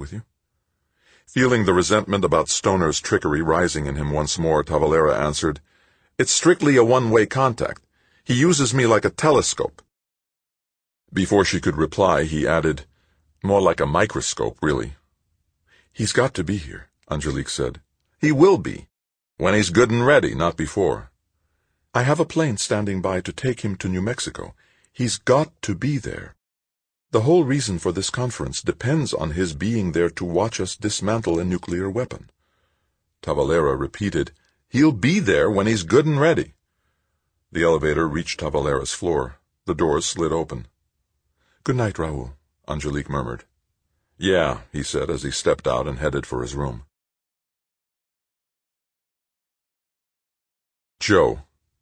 with you?" Feeling the resentment about Stoner's trickery rising in him once more, Tavalera answered, "It's strictly a one-way contact. He uses me like a telescope." Before she could reply, he added, "More like a microscope, really." "He's got to be here," Angelique said. "He will be. When he's good and ready, not before. I have a plane standing by to take him to New Mexico. He's got to be there. The whole reason for this conference depends on his being there to watch us dismantle a nuclear weapon." Tavalera repeated, "He'll be there when he's good and ready." The elevator reached Tavalera's floor. The doors slid open. "Good night, Raoul," Angelique murmured. "Yeah," he said as he stepped out and headed for his room. Joe.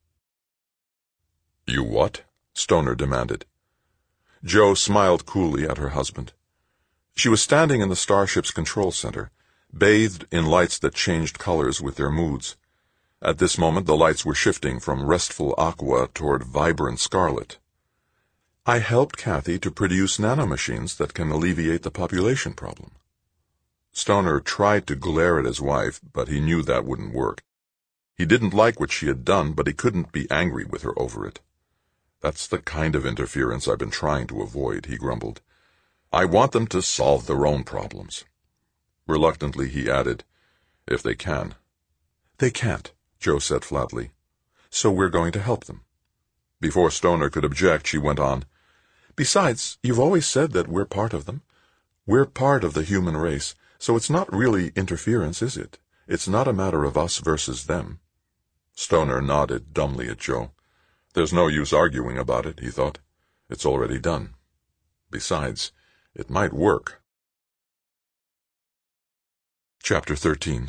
"You what?" Stoner demanded. Joe smiled coolly at her husband. She was standing in the starship's control center, bathed in lights that changed colors with their moods. At this moment the lights were shifting from restful aqua toward vibrant scarlet. "I helped Kathy to produce nanomachines that can alleviate the population problem." Stoner tried to glare at his wife, but he knew that wouldn't work. He didn't like what she had done, but he couldn't be angry with her over it. "That's the kind of interference I've been trying to avoid," he grumbled. "I want them to solve their own problems." Reluctantly, he added, "If they can." "They can't," Joe said flatly. "So we're going to help them." Before Stoner could object, she went on, "Besides, you've always said that we're part of them. We're part of the human race, so it's not really interference, is it? It's not a matter of us versus them." Stoner nodded dumbly at Joe. There's no use arguing about it, he thought. It's already done. Besides, it might work. Chapter 13.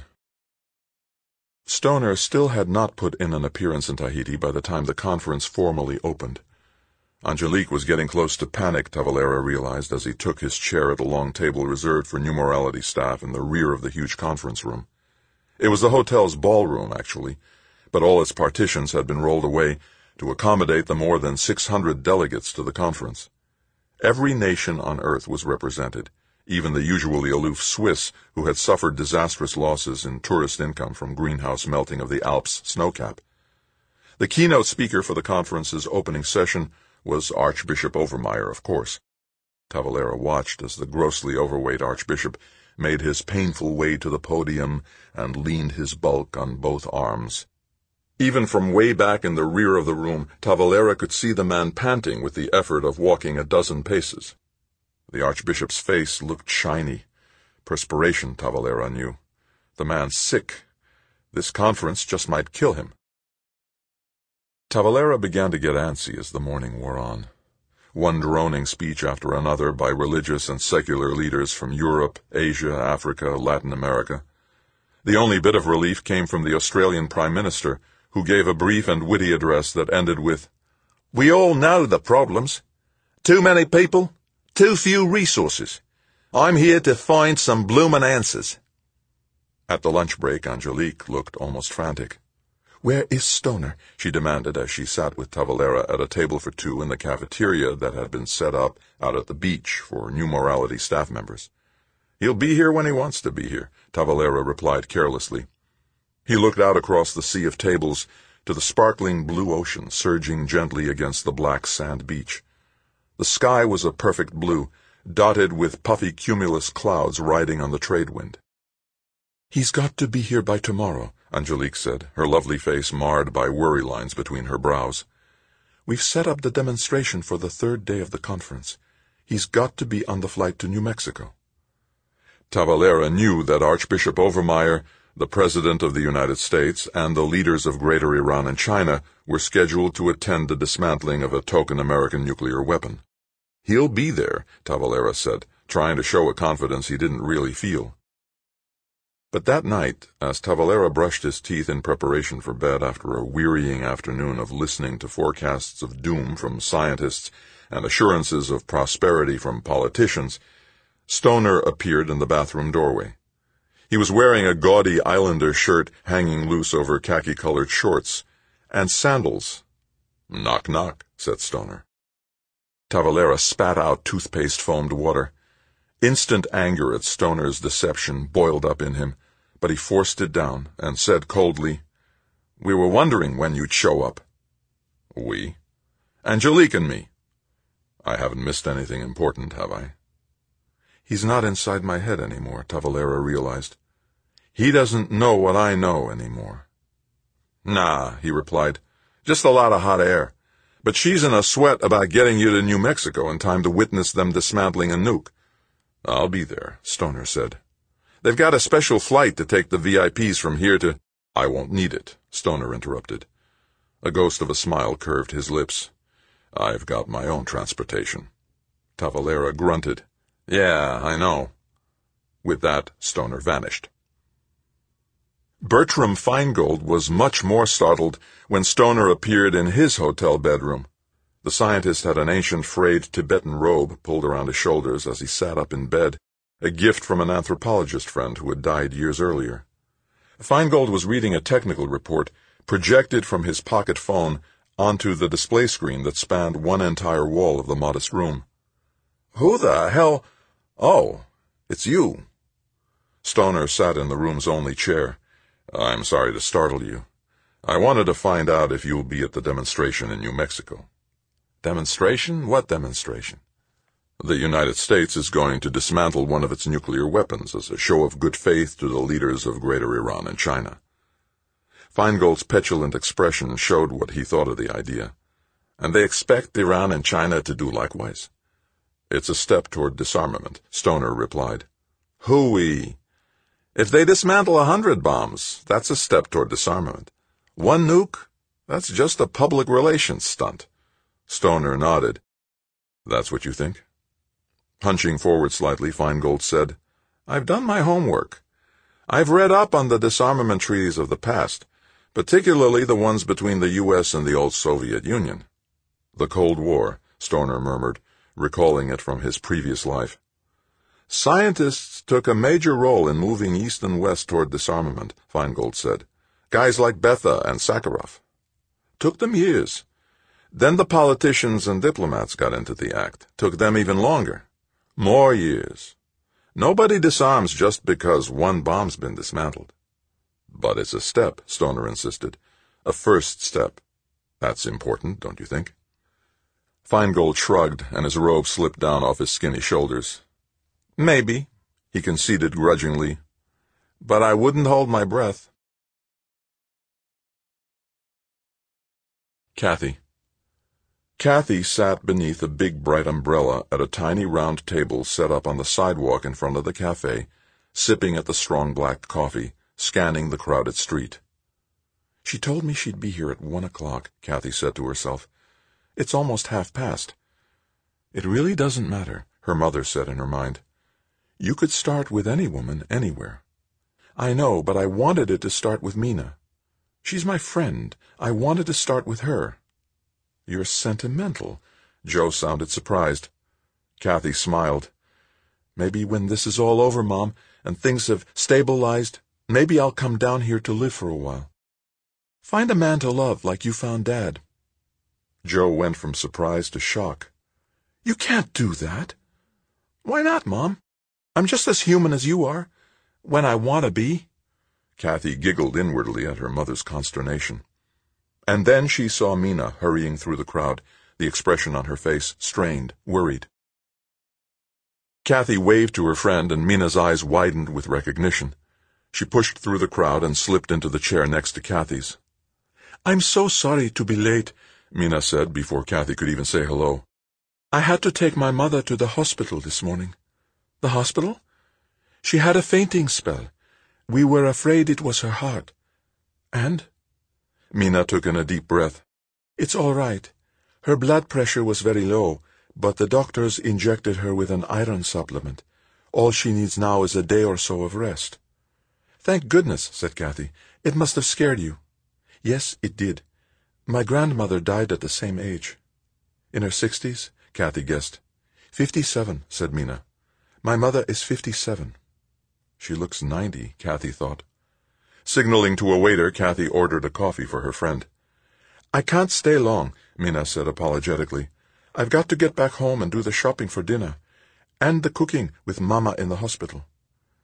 Stoner still had not put in an appearance in Tahiti by the time the conference formally opened. Angelique was getting close to panic, Tavalera realized as he took his chair at a long table reserved for new morality staff in the rear of the huge conference room. It was the hotel's ballroom, actually, but all its partitions had been rolled away to accommodate the more than 600 delegates to the conference. Every nation on Earth was represented, even the usually aloof Swiss, who had suffered disastrous losses in tourist income from greenhouse melting of the Alps' snowcap. The keynote speaker for the conference's opening session was Archbishop Overmyer, of course. Tavalera watched as the grossly overweight archbishop made his painful way to the podium and leaned his bulk on both arms. Even from way back in the rear of the room, Tavalera could see the man panting with the effort of walking a dozen paces. The archbishop's face looked shiny. Perspiration, Tavalera knew. The man's sick. This conference just might kill him. Tavalera began to get antsy as the morning wore on. One droning speech after another by religious and secular leaders from Europe, Asia, Africa, Latin America. The only bit of relief came from the Australian Prime Minister, who gave a brief and witty address that ended with, "We all know the problems. Too many people, too few resources. I'm here to find some bloomin' answers." At the lunch break, Angelique looked almost frantic. "Where is Stoner?" she demanded as she sat with Tavalera at a table for two in the cafeteria that had been set up out at the beach for New Morality staff members. "He'll be here when he wants to be here," Tavalera replied carelessly. He looked out across the sea of tables to the sparkling blue ocean surging gently against the black sand beach. The sky was a perfect blue, dotted with puffy cumulus clouds riding on the trade wind. "He's got to be here by tomorrow," Angelique said, her lovely face marred by worry lines between her brows. "We've set up the demonstration for the third day of the conference. He's got to be on the flight to New Mexico." Tavalera knew that Archbishop Overmyer, the President of the United States, and the leaders of Greater Iran and China were scheduled to attend the dismantling of a token American nuclear weapon. "He'll be there," Tavalera said, trying to show a confidence he didn't really feel. But that night, as Tavalera brushed his teeth in preparation for bed after a wearying afternoon of listening to forecasts of doom from scientists and assurances of prosperity from politicians, Stoner appeared in the bathroom doorway. He was wearing a gaudy islander shirt hanging loose over khaki-colored shorts, and sandals. "Knock, knock," said Stoner. Tavalera spat out toothpaste-foamed water. Instant anger at Stoner's deception boiled up in him, but he forced it down and said coldly, "We were wondering when you'd show up." "We?" "Angelique and me." "I haven't missed anything important, have I?" He's not inside my head anymore, Tavalera realized. He doesn't know what I know anymore. "Nah," he replied. "Just a lot of hot air. But she's in a sweat about getting you to New Mexico in time to witness them dismantling a nuke." "I'll be there," Stoner said. "They've got a special flight to take the VIPs from here to—" "I won't need it," Stoner interrupted. A ghost of a smile curved his lips. "I've got my own transportation." Tavalera grunted. "Yeah, I know." With that, Stoner vanished. Bertram Feingold was much more startled when Stoner appeared in his hotel bedroom. The scientist had an ancient frayed Tibetan robe pulled around his shoulders as he sat up in bed, a gift from an anthropologist friend who had died years earlier. Feingold was reading a technical report projected from his pocket phone onto the display screen that spanned one entire wall of the modest room. "Who the hell? Oh, it's you." Stoner sat in the room's only chair. "I'm sorry to startle you. I wanted to find out if you'll be at the demonstration in New Mexico." "Demonstration? What demonstration?" "The United States is going to dismantle one of its nuclear weapons as a show of good faith to the leaders of Greater Iran and China." Feingold's petulant expression showed what he thought of the idea. "And they expect Iran and China to do likewise?" "It's a step toward disarmament," Stoner replied. "Hooey! If they dismantle 100 bombs, that's a step toward disarmament. One nuke? That's just a public relations stunt." Stoner nodded. "That's what you think?" Hunching forward slightly, Feingold said, "I've done my homework. I've read up on the disarmament treaties of the past, particularly the ones between the U.S. and the old Soviet Union." "The Cold War," Stoner murmured, recalling it from his previous life. "Scientists took a major role in moving East and West toward disarmament," Feingold said. "Guys like Bethe and Sakharov. Took them years. Then the politicians and diplomats got into the act. Took them even longer. More years. Nobody disarms just because one bomb's been dismantled." "But it's a step," Stoner insisted. "A first step. That's important, don't you think?" Feingold shrugged, and his robe slipped down off his skinny shoulders. "Maybe," he conceded grudgingly. "But I wouldn't hold my breath." Kathy. Kathy sat beneath a big bright umbrella at a tiny round table set up on the sidewalk in front of the cafe, sipping at the strong black coffee, scanning the crowded street. "She told me she'd be here at 1 o'clock, Kathy said to herself. "It's almost 1:30. "It really doesn't matter," her mother said in her mind. "You could start with any woman, anywhere." "I know, but I wanted it to start with Mina. She's my friend. I wanted to start with her." "You're sentimental." Joe sounded surprised. Kathy smiled. "Maybe when this is all over, Mom, and things have stabilized, maybe I'll come down here to live for a while. Find a man to love like you found Dad." Joe went from surprise to shock. "You can't do that." "Why not, Mom? I'm just as human as you are, when I want to be." Kathy giggled inwardly at her mother's consternation. And then she saw Mina hurrying through the crowd, the expression on her face strained, worried. Kathy waved to her friend, and Mina's eyes widened with recognition. She pushed through the crowd and slipped into the chair next to Kathy's. "I'm so sorry to be late," Mina said before Kathy could even say hello. "I had to take my mother to the hospital this morning." "The hospital?" "She had a fainting spell. We were afraid it was her heart." "And?" Mina took in a deep breath. "It's all right. Her blood pressure was very low, but the doctors injected her with an iron supplement. All she needs now is a day or so of rest." "Thank goodness," said Kathy. "It must have scared you." "Yes, it did. My grandmother died at the same age." "In her 60s? Kathy guessed. 57, said Mina. "My mother is 57. "She looks 90, Kathy thought. Signaling to a waiter, Kathy ordered a coffee for her friend. "I can't stay long," Mina said apologetically. "I've got to get back home and do the shopping for dinner. And the cooking with Mama in the hospital.